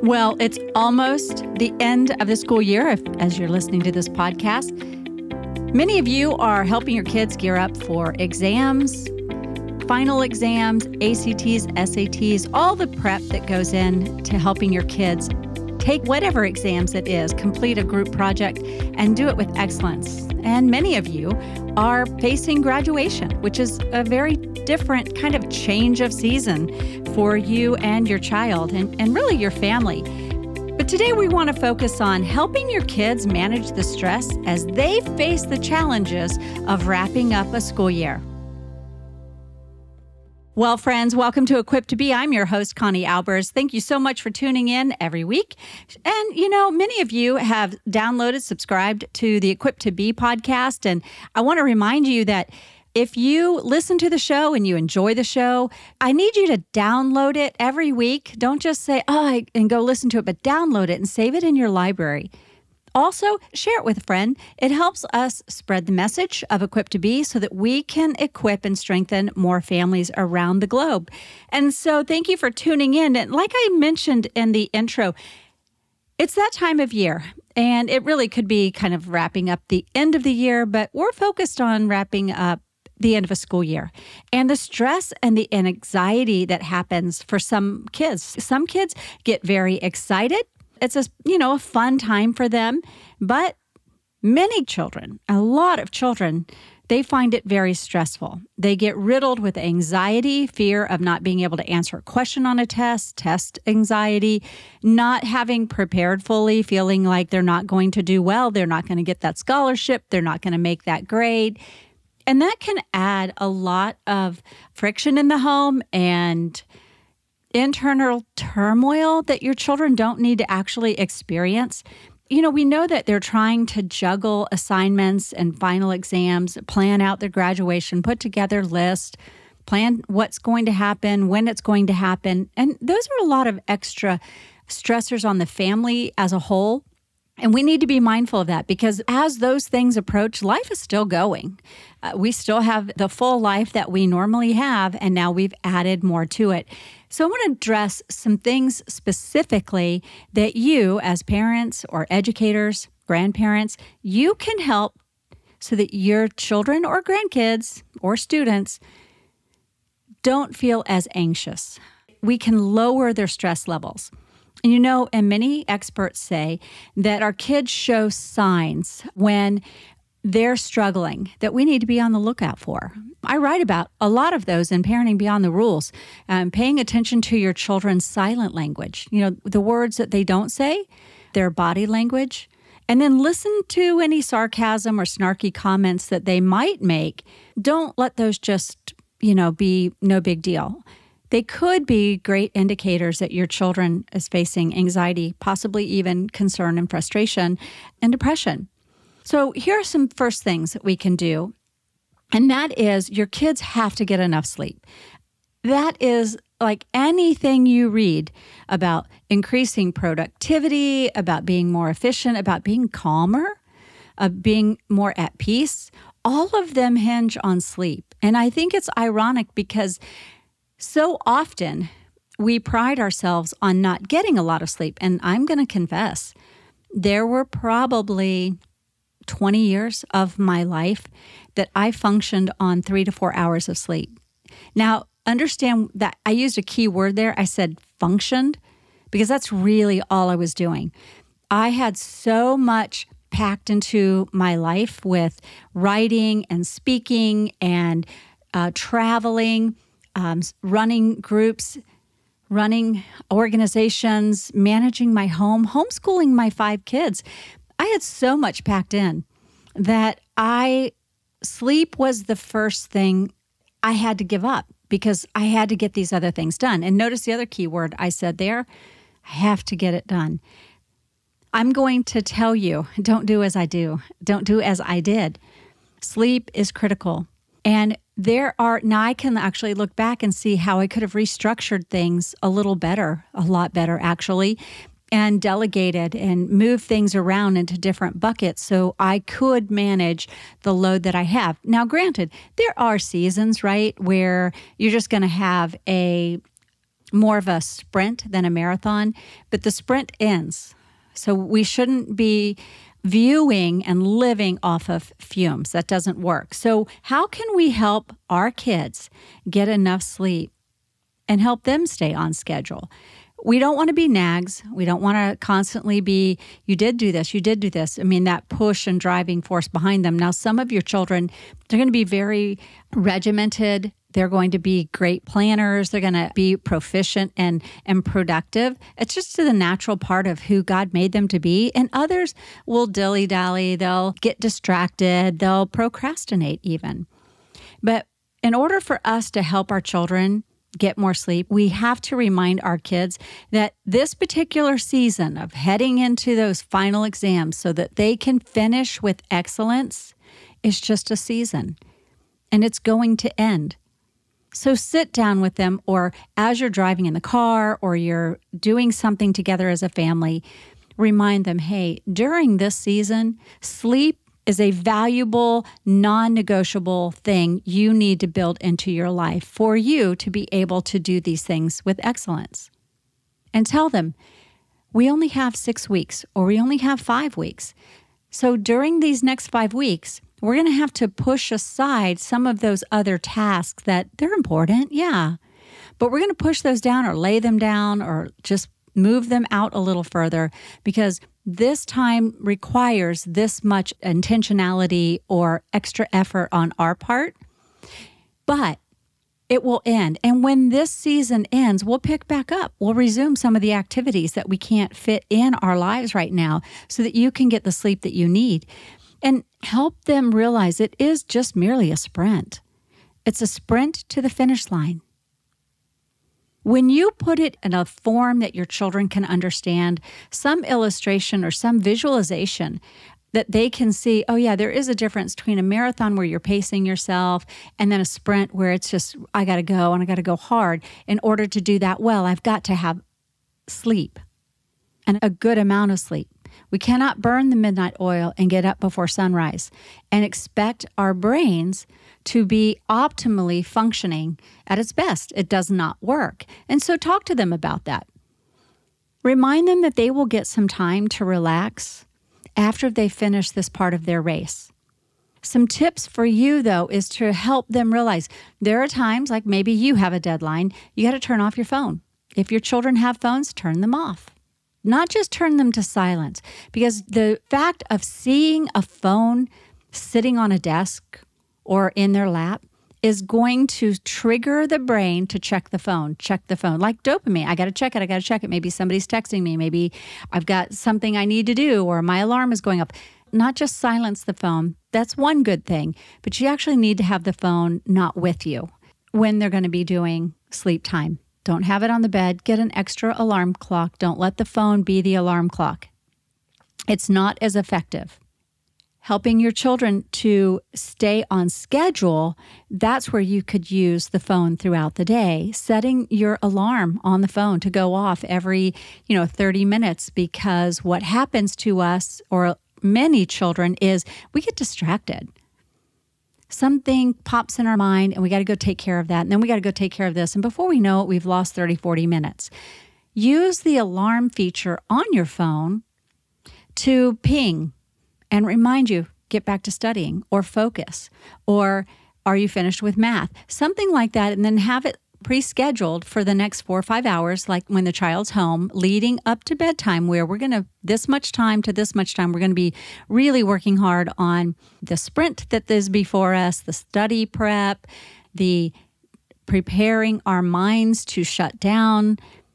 Well, it's almost the end of the school year as you're listening to this podcast. Many of you are helping your kids gear up for exams, final exams, ACTs, SATs, all the prep that goes into helping your kids take whatever exams it is, complete a group project, and do it with excellence. And many of you are facing graduation, which is a very different kind of change of season for you and your child and really your family. But today we want to focus on helping your kids manage the stress as they face the challenges of wrapping up a school year. Well, friends, welcome to Equipped to Be. I'm your host, Connie Albers. Thank you so much for tuning in every week. And, many of you have downloaded, subscribed to the Equipped to Be podcast. And I want to remind you that if you listen to the show and you enjoy the show, I need you to download it every week. Don't just say, and go listen to it, but download it and save it in your library. Also, share it with a friend. It helps us spread the message of Equipped to Be so that we can equip and strengthen more families around the globe. And so thank you for tuning in. And like I mentioned in the intro, it's that time of year. And it really could be kind of wrapping up the end of the year, but we're focused on wrapping up the end of a school year and the stress and the anxiety that happens for some kids. Some kids get very excited. It's a fun time for them, but many children, a lot of children, they find it very stressful. They get riddled with anxiety, fear of not being able to answer a question on a test anxiety, not having prepared fully, feeling like they're not going to do well, they're not going to get that scholarship, they're not going to make that grade. And that can add a lot of friction in the home and internal turmoil that your children don't need to actually experience. We know that they're trying to juggle assignments and final exams, plan out their graduation, put together lists, plan what's going to happen, when it's going to happen. And those are a lot of extra stressors on the family as a whole. And we need to be mindful of that because as those things approach, life is still going. We still have the full life that we normally have, and now we've added more to it. So I want to address some things specifically that you, as parents or educators, grandparents, you can help so that your children or grandkids or students don't feel as anxious. We can lower their stress levels. And many experts say that our kids show signs when they're struggling that we need to be on the lookout for. I write about a lot of those in Parenting Beyond the Rules, paying attention to your children's silent language, the words that they don't say, their body language, and then listen to any sarcasm or snarky comments that they might make. Don't let those just, be no big deal. They could be great indicators that your children is facing anxiety, possibly even concern and frustration and depression. So here are some first things that we can do. And that is your kids have to get enough sleep. That is like anything you read about increasing productivity, about being more efficient, about being calmer, being more at peace. All of them hinge on sleep. And I think it's ironic because so often we pride ourselves on not getting a lot of sleep. And I'm going to confess, there were probably 20 years of my life that I functioned on 3 to 4 hours of sleep. Now, understand that I used a key word there. I said functioned because that's really all I was doing. I had so much packed into my life with writing and speaking and traveling, running groups, running organizations, managing my home, homeschooling my 5 kids. I had so much packed in that sleep was the first thing I had to give up because I had to get these other things done. And notice the other key word I said there, I have to get it done. I'm going to tell you, don't do as I do. Don't do as I did. Sleep is critical. And now I can actually look back and see how I could have restructured things a lot better actually, and delegated and moved things around into different buckets so I could manage the load that I have. Now, granted, there are seasons, right, where you're just going to have a more of a sprint than a marathon, but the sprint ends. So we shouldn't be viewing and living off of fumes. That doesn't work. So how can we help our kids get enough sleep and help them stay on schedule? We don't want to be nags. We don't want to constantly be, you did do this, you did do this. I mean, that push and driving force behind them. Now, some of your children, they're going to be very regimented. They're going to be great planners. They're going to be proficient and productive. It's just the natural part of who God made them to be. And others will dilly-dally. They'll get distracted. They'll procrastinate even. But in order for us to help our children get more sleep, we have to remind our kids that this particular season of heading into those final exams so that they can finish with excellence is just a season, and it's going to end. So sit down with them, or as you're driving in the car or you're doing something together as a family, remind them, hey, during this season, sleep is a valuable, non-negotiable thing you need to build into your life for you to be able to do these things with excellence. And tell them, we only have 6 weeks or we only have 5 weeks. So during these next 5 weeks, we're going to have to push aside some of those other tasks that they're important, yeah. But we're going to push those down or lay them down or just move them out a little further because this time requires this much intentionality or extra effort on our part, but it will end. And when this season ends, we'll pick back up. We'll resume some of the activities that we can't fit in our lives right now so that you can get the sleep that you need. And help them realize it is just merely a sprint. It's a sprint to the finish line. When you put it in a form that your children can understand, some illustration or some visualization that they can see, oh yeah, there is a difference between a marathon where you're pacing yourself and then a sprint where it's just, I got to go and I got to go hard. In order to do that well, I've got to have sleep and a good amount of sleep. We cannot burn the midnight oil and get up before sunrise and expect our brains to be optimally functioning at its best. It does not work. And so talk to them about that. Remind them that they will get some time to relax after they finish this part of their race. Some tips for you, though, is to help them realize there are times, like maybe you have a deadline, you got to turn off your phone. If your children have phones, turn them off. Not just turn them to silence, because the fact of seeing a phone sitting on a desk or in their lap is going to trigger the brain to check the phone, like dopamine. I got to check it. Maybe somebody's texting me. Maybe I've got something I need to do, or my alarm is going up. Not just silence the phone. That's one good thing, but you actually need to have the phone not with you when they're going to be doing sleep time. Don't have it on the bed. Get an extra alarm clock. Don't let the phone be the alarm clock. It's not as effective. Helping your children to stay on schedule, that's where you could use the phone throughout the day. Setting your alarm on the phone to go off every, 30 minutes, because what happens to us, or many children, is we get distracted. Something pops in our mind and we got to go take care of that. And then we got to go take care of this. And before we know it, we've lost 30, 40 minutes. Use the alarm feature on your phone to ping and remind you, get back to studying or focus, or are you finished with math? Something like that. And then have it pre-scheduled for the next 4 or 5 hours, like when the child's home, leading up to bedtime, where we're going to, this much time to this much time, we're going to be really working hard on the sprint that is before us, the study prep, the preparing our minds to shut down.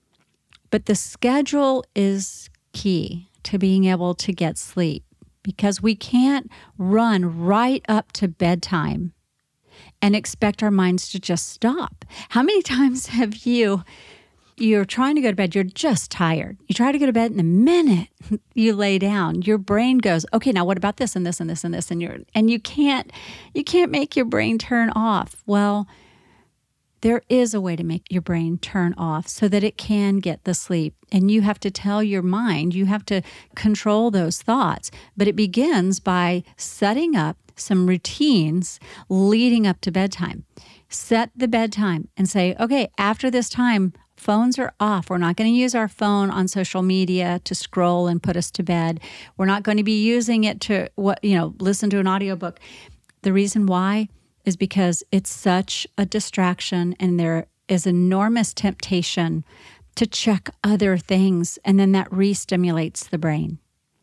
But the schedule is key to being able to get sleep, because we can't run right up to bedtime and expect our minds to just stop. How many times have you're trying to go to bed, you're just tired. You try to go to bed, and the minute you lay down, your brain goes, okay, now what about this and this and this and this? And you can't make your brain turn off. Well, there is a way to make your brain turn off so that it can get the sleep. And you have to tell your mind, you have to control those thoughts. But it begins by setting up some routines leading up to bedtime. Set the bedtime and say, okay, after this time, phones are off. We're not going to use our phone on social media to scroll and put us to bed. We're not going to be using it to listen to an audiobook. The reason why is because it's such a distraction, and there is enormous temptation to check other things, and then that re-stimulates the brain.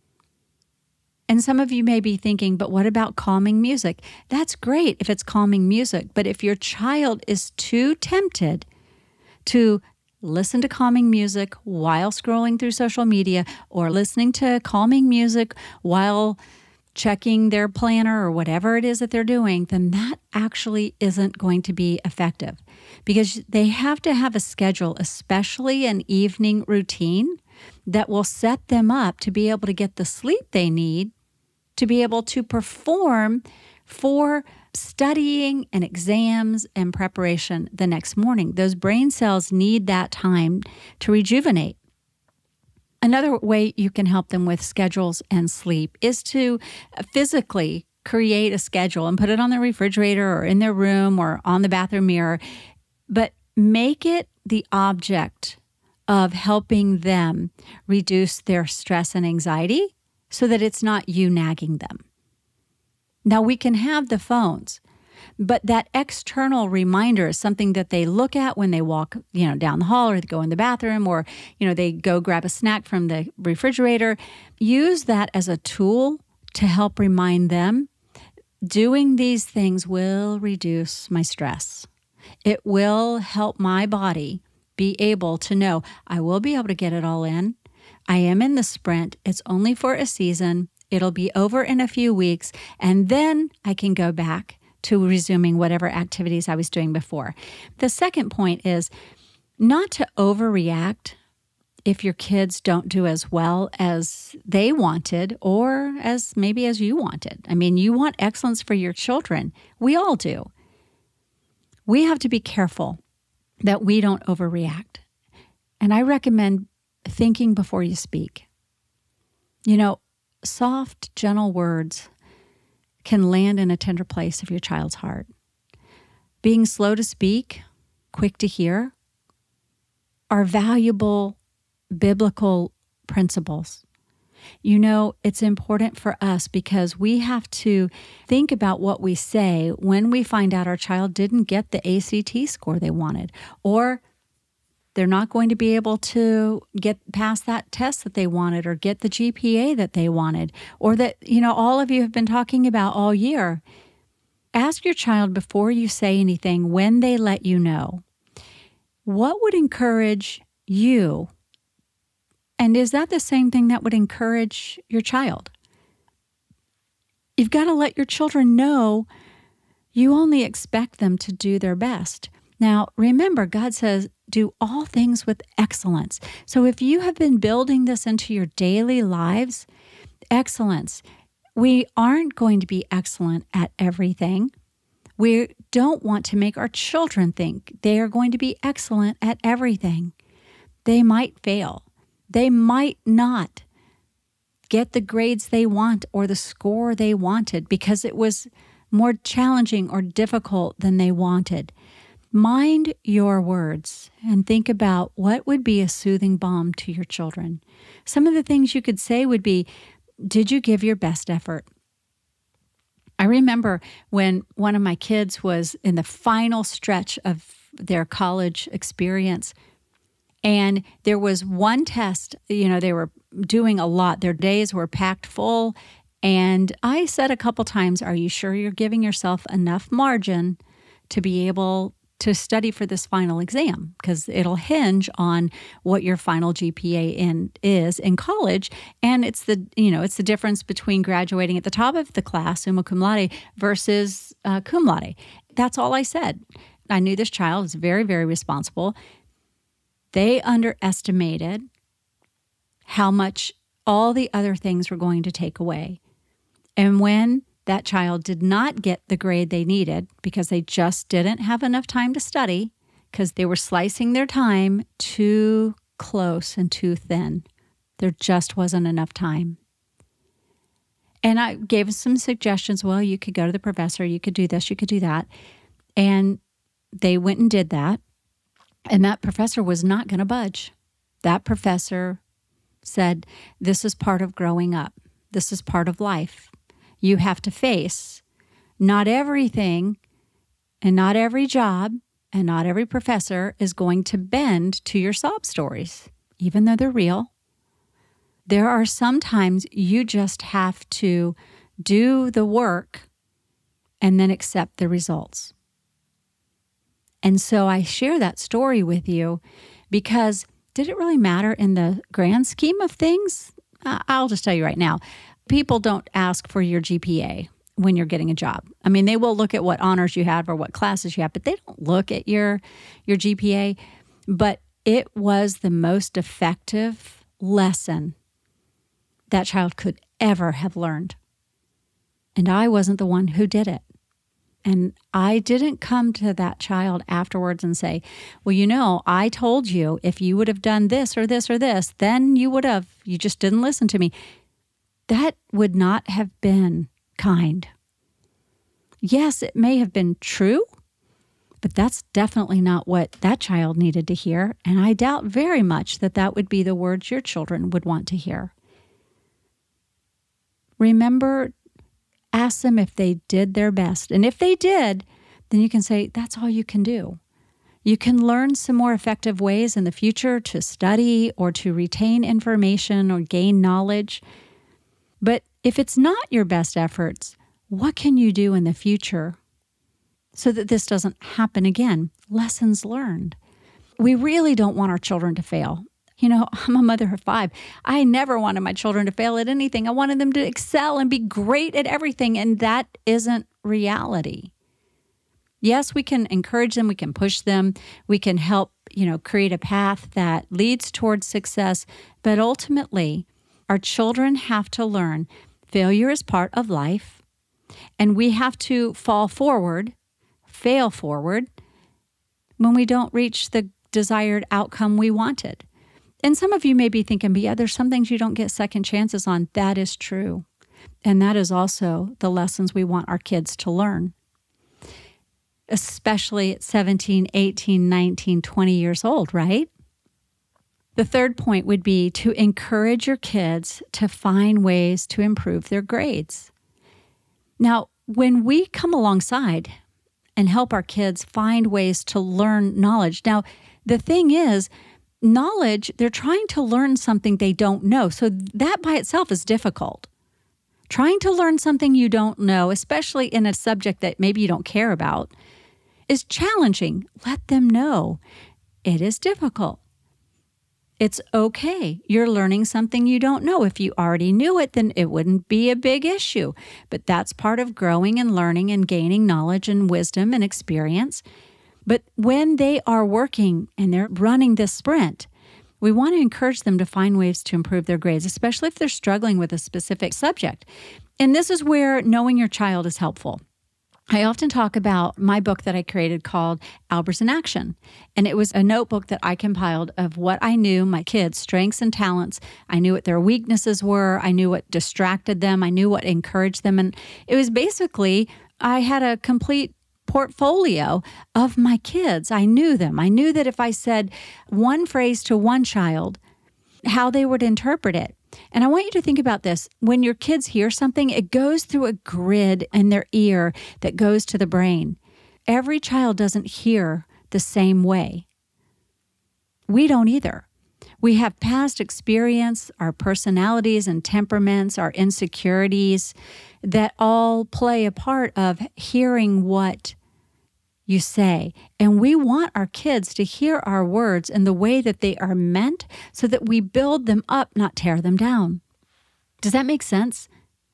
And some of you may be thinking, but what about calming music? That's great if it's calming music, but if your child is too tempted to listen to calming music while scrolling through social media, or listening to calming music while checking their planner or whatever it is that they're doing, then that actually isn't going to be effective, because they have to have a schedule, especially an evening routine, that will set them up to be able to get the sleep they need to be able to perform for studying and exams and preparation the next morning. Those brain cells need that time to rejuvenate. Another way you can help them with schedules and sleep is to physically create a schedule and put it on the refrigerator or in their room or on the bathroom mirror, but make it the object of helping them reduce their stress and anxiety so that it's not you nagging them. Now, we can have the phones, but that external reminder is something that they look at when they walk, down the hall, or they go in the bathroom, or, they go grab a snack from the refrigerator. Use that as a tool to help remind them, doing these things will reduce my stress. It will help my body be able to know I will be able to get it all in. I am in the sprint. It's only for a season. It'll be over in a few weeks, and then I can go back to resuming whatever activities I was doing before. The second point is not to overreact if your kids don't do as well as they wanted, or as you wanted. I mean, you want excellence for your children. We all do. We have to be careful that we don't overreact. And I recommend thinking before you speak. Soft, gentle words can land in a tender place of your child's heart. Being slow to speak, quick to hear, are valuable biblical principles. It's important for us because we have to think about what we say when we find out our child didn't get the ACT score they wanted, or they're not going to be able to get past that test that they wanted, or get the GPA that they wanted, or that, all of you have been talking about all year. Ask your child before you say anything, when they let you know, what would encourage you? And is that the same thing that would encourage your child? You've got to let your children know you only expect them to do their best. Now, remember, God says, do all things with excellence. So if you have been building this into your daily lives, excellence, we aren't going to be excellent at everything. We don't want to make our children think they are going to be excellent at everything. They might fail. They might not get the grades they want or the score they wanted because it was more challenging or difficult than they wanted. Mind your words and think about what would be a soothing balm to your children. Some of the things you could say would be, did you give your best effort? I remember when one of my kids was in the final stretch of their college experience, and there was one test, they were doing a lot. Their days were packed full. And I said a couple times, are you sure you're giving yourself enough margin to be able to study for this final exam? Because it'll hinge on what your final GPA is in college. And it's the difference between graduating at the top of the class, summa cum laude, versus cum laude. That's all I said. I knew this child was very, very responsible. They underestimated how much all the other things were going to take away. And when that child did not get the grade they needed because they just didn't have enough time to study, because they were slicing their time too close and too thin, there just wasn't enough time. And I gave some suggestions. Well, you could go to the professor, you could do this, you could do that. And they went and did that, and that professor was not going to budge. That professor said, this is part of growing up. This is part of life. You have to face not everything and not every job and not every professor is going to bend to your sob stories, even though they're real. There are some times you just have to do the work and then accept the results. And so I share that story with you because did it really matter in the grand scheme of things? I'll just tell you right now, people don't ask for your GPA when you're getting a job. I mean, they will look at what honors you have or what classes you have, but they don't look at your GPA. But it was the most effective lesson that child could ever have learned. And I wasn't the one who did it. And I didn't come to that child afterwards and say, well, you know, I told you if you would have done this or this or this, then you would have. You just didn't listen to me. That would not have been kind. Yes, it may have been true, but that's definitely not what that child needed to hear. And I doubt very much that that would be the words your children would want to hear. Remember, ask them if they did their best. And if they did, then you can say, that's all you can do. You can learn some more effective ways in the future to study or to retain information or gain knowledge. But if it's not your best efforts, what can you do in the future so that this doesn't happen again? Lessons learned. We really don't want our children to fail. You know, I'm a mother of 5. I never wanted my children to fail at anything. I wanted them to excel and be great at everything, and that isn't reality. Yes, we can encourage them, we can push them, we can help, create a path that leads towards success, but ultimately, our children have to learn failure is part of life, and we have to fail forward, when we don't reach the desired outcome we wanted. And some of you may be thinking, but yeah, there's some things you don't get second chances on. That is true. And that is also the lessons we want our kids to learn, especially at 17, 18, 19, 20 years old, right? The third point would be to encourage your kids to find ways to improve their grades. Now, when we come alongside and help our kids find ways to learn knowledge, now, the thing is, knowledge, they're trying to learn something they don't know. So that by itself is difficult. Trying to learn something you don't know, especially in a subject that maybe you don't care about, is challenging. Let them know it is difficult. It's okay. You're learning something you don't know. If you already knew it, then it wouldn't be a big issue. But that's part of growing and learning and gaining knowledge and wisdom and experience. But when they are working and they're running this sprint, we want to encourage them to find ways to improve their grades, especially if they're struggling with a specific subject. And this is where knowing your child is helpful. I often talk about my book that I created called Albers in Action. And it was a notebook that I compiled of what I knew, my kids' strengths and talents. I knew what their weaknesses were. I knew what distracted them. I knew what encouraged them. And it was basically, I had a complete portfolio of my kids. I knew them. I knew that if I said one phrase to one child, how they would interpret it. And I want you to think about this. When your kids hear something, it goes through a grid in their ear that goes to the brain. Every child doesn't hear the same way. We don't either. We have past experience, our personalities and temperaments, our insecurities that all play a part of hearing what you say. And we want our kids to hear our words in the way that they are meant so that we build them up, not tear them down. Does that make sense?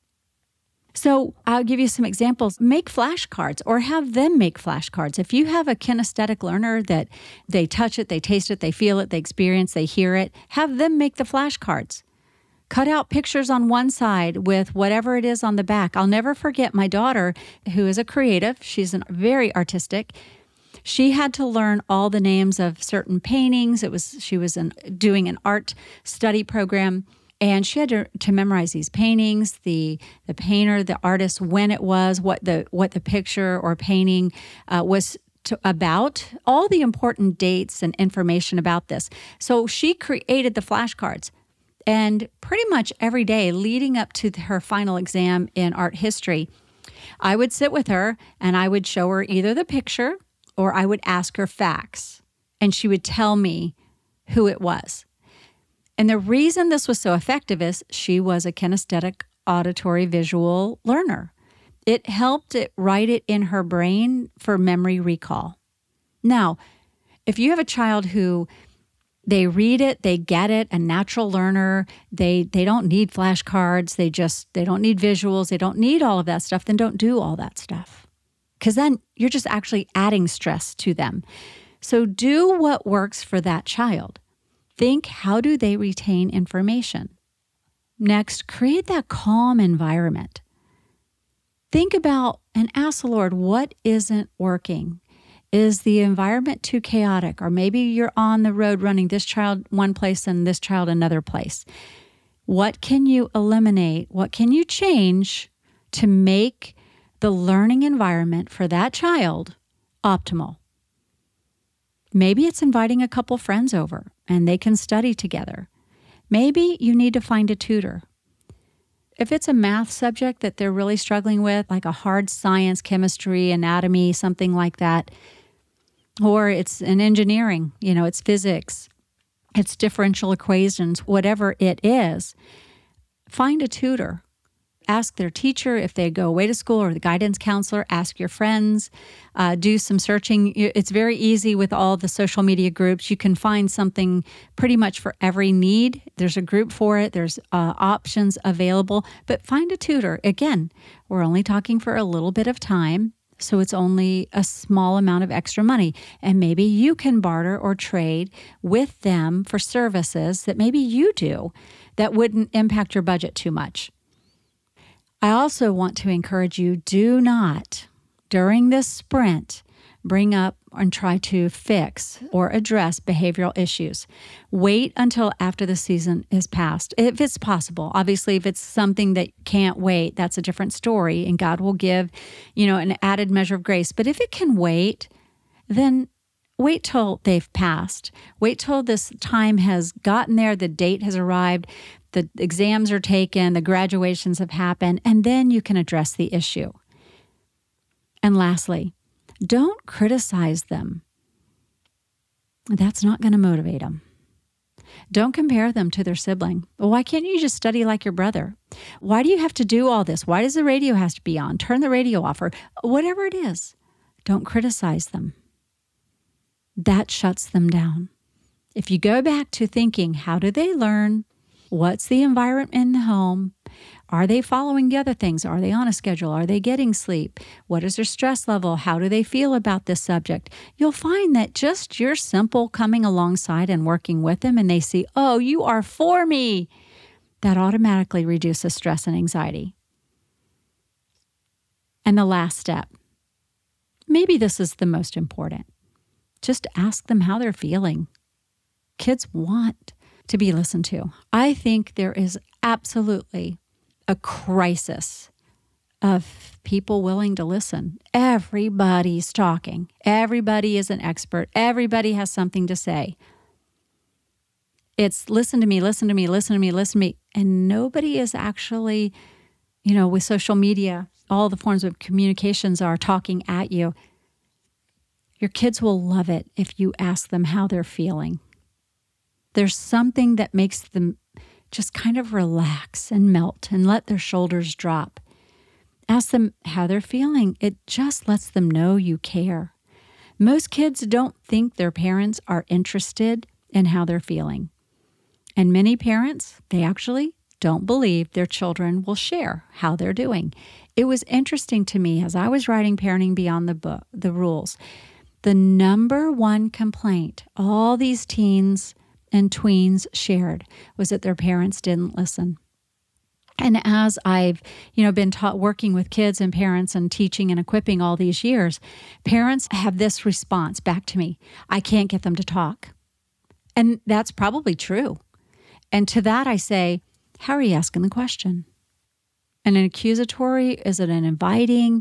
So I'll give you some examples. Make flashcards or have them make flashcards. If you have a kinesthetic learner that they touch it, they taste it, they feel it, they experience, they hear it, have them make the flashcards. Cut out pictures on one side with whatever it is on the back. I'll never forget my daughter, who is a creative. She's very artistic. She had to learn all the names of certain paintings. She was doing an art study program, and she had to memorize these paintings, the painter, the artist, when it was, what the picture or painting was about all the important dates and information about this. So she created the flashcards. And pretty much every day leading up to her final exam in art history, I would sit with her and I would show her either the picture or I would ask her facts. And she would tell me who it was. And the reason this was so effective is she was a kinesthetic auditory visual learner. It helped it write it in her brain for memory recall. Now, if you have a child who they read it, they get it, a natural learner, they don't need flashcards, they don't need visuals, they don't need all of that stuff, then don't do all that stuff. Because then you're just actually adding stress to them. So do what works for that child. Think, how do they retain information? Next, create that calm environment. Think about and ask the Lord, what isn't working? Is the environment too chaotic? Or maybe you're on the road running this child one place and this child another place. What can you eliminate? What can you change to make the learning environment for that child optimal? Maybe it's inviting a couple friends over and they can study together. Maybe you need to find a tutor. If it's a math subject that they're really struggling with, like a hard science, chemistry, anatomy, something like that, or it's an engineering, it's physics, it's differential equations, whatever it is, find a tutor. Ask their teacher if they go away to school or the guidance counselor. Ask your friends. Do some searching. It's very easy with all the social media groups. You can find something pretty much for every need. There's a group for it. There's options available. But find a tutor. Again, we're only talking for a little bit of time, so it's only a small amount of extra money. And maybe you can barter or trade with them for services that maybe you do that wouldn't impact your budget too much. I also want to encourage you, do not, during this sprint, bring up and try to fix or address behavioral issues. Wait until after the season is past, if it's possible. Obviously, if it's something that can't wait, that's a different story, and God will give, an added measure of grace. But if it can wait, then wait till they've passed. Wait till this time has gotten there, the date has arrived, the exams are taken, the graduations have happened, and then you can address the issue. And lastly, don't criticize them. That's not going to motivate them. Don't compare them to their sibling. Well, why can't you just study like your brother? Why do you have to do all this? Why does the radio have to be on? Turn the radio off, or whatever it is. Don't criticize them. That shuts them down. If you go back to thinking, how do they learn? What's the environment in the home? Are they following the other things? Are they on a schedule? Are they getting sleep? What is their stress level? How do they feel about this subject? You'll find that just your simple coming alongside and working with them, and they see, oh, you are for me, that automatically reduces stress and anxiety. And the last step, maybe this is the most important. Just ask them how they're feeling. Kids want to be listened to. I think there is absolutely a crisis of people willing to listen. Everybody's talking. Everybody is an expert. Everybody has something to say. It's listen to me, listen to me, listen to me, listen to me. And nobody is actually, with social media, all the forms of communications are talking at you. Your kids will love it if you ask them how they're feeling. There's something that makes them just kind of relax and melt and let their shoulders drop. Ask them how they're feeling. It just lets them know you care. Most kids don't think their parents are interested in how they're feeling. And many parents, they actually don't believe their children will share how they're doing. It was interesting to me as I was writing Parenting Beyond the Rules. The number one complaint all these teens and tweens shared was that their parents didn't listen. And as I've, been working with kids and parents and teaching and equipping all these years, parents have this response back to me: I can't get them to talk. And that's probably true. And to that I say, how are you asking the question? And an accusatory? Is it an inviting?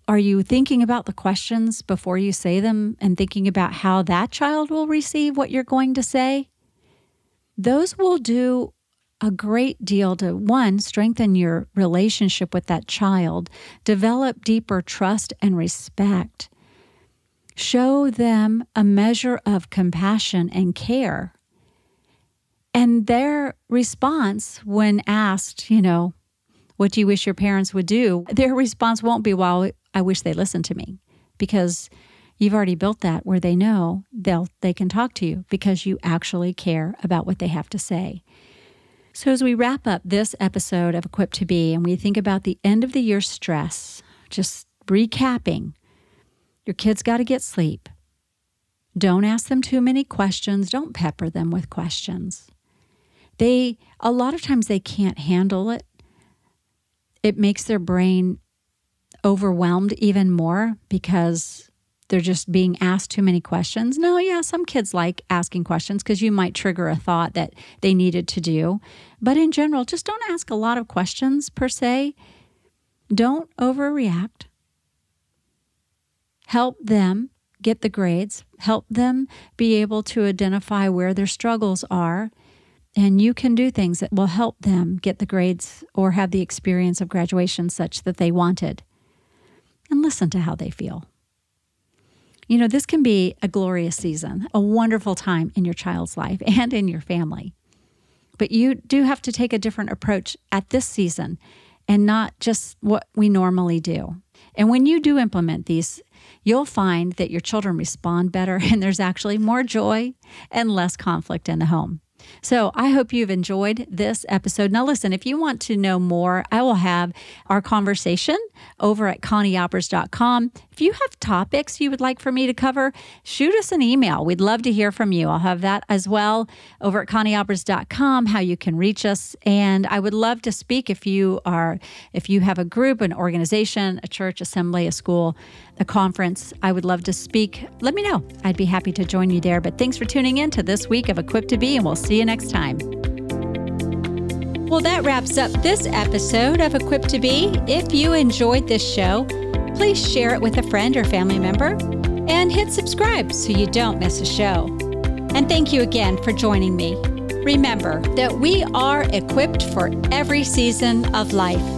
Are you thinking about the questions before you say them and thinking about how that child will receive what you're going to say? Those will do a great deal to, one, strengthen your relationship with that child, develop deeper trust and respect, show them a measure of compassion and care. And their response when asked, what do you wish your parents would do? Their response won't be, well, I wish they listened to me, because you've already built that where they know they can talk to you because you actually care about what they have to say. So as we wrap up this episode of Equipped to Be and we think about the end of the year stress, just recapping, your kids got to get sleep. Don't ask them too many questions. Don't pepper them with questions. A lot of times they can't handle it. It makes their brain overwhelmed even more because they're just being asked too many questions. No, yeah, some kids like asking questions because you might trigger a thought that they needed to do. But in general, just don't ask a lot of questions per se. Don't overreact. Help them get the grades. Help them be able to identify where their struggles are. And you can do things that will help them get the grades or have the experience of graduation such that they wanted. And listen to how they feel. This can be a glorious season, a wonderful time in your child's life and in your family. But you do have to take a different approach at this season and not just what we normally do. And when you do implement these, you'll find that your children respond better and there's actually more joy and less conflict in the home. So I hope you've enjoyed this episode. Now listen, if you want to know more, I will have our conversation over at ConnieAlbers.com. If you have topics you would like for me to cover, shoot us an email. We'd love to hear from you. I'll have that as well over at ConnieAlbers.com, how you can reach us. And I would love to speak if you have a group, an organization, a church, assembly, a school, a conference. I would love to speak. Let me know. I'd be happy to join you there. But thanks for tuning in to this week of Equipped to Be, and we'll see you next time. Well, that wraps up this episode of Equipped to Be. If you enjoyed this show, please share it with a friend or family member and hit subscribe so you don't miss a show. And thank you again for joining me. Remember that we are equipped for every season of life.